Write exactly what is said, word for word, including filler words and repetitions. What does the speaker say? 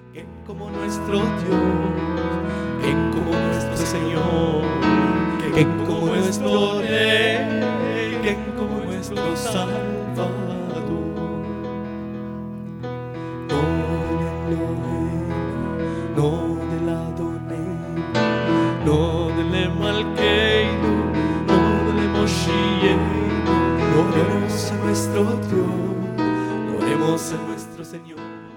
¿Quién como nuestro Dios? ¿Quién como nuestro Señor? ¿Quién como nuestro Rey? ¿Quién como nuestro Salvador? No del Elohim, no del Adonai, no del Malkeinu, no del Moshiach. Oremos a nuestro Dios, oremos a nuestro Señor.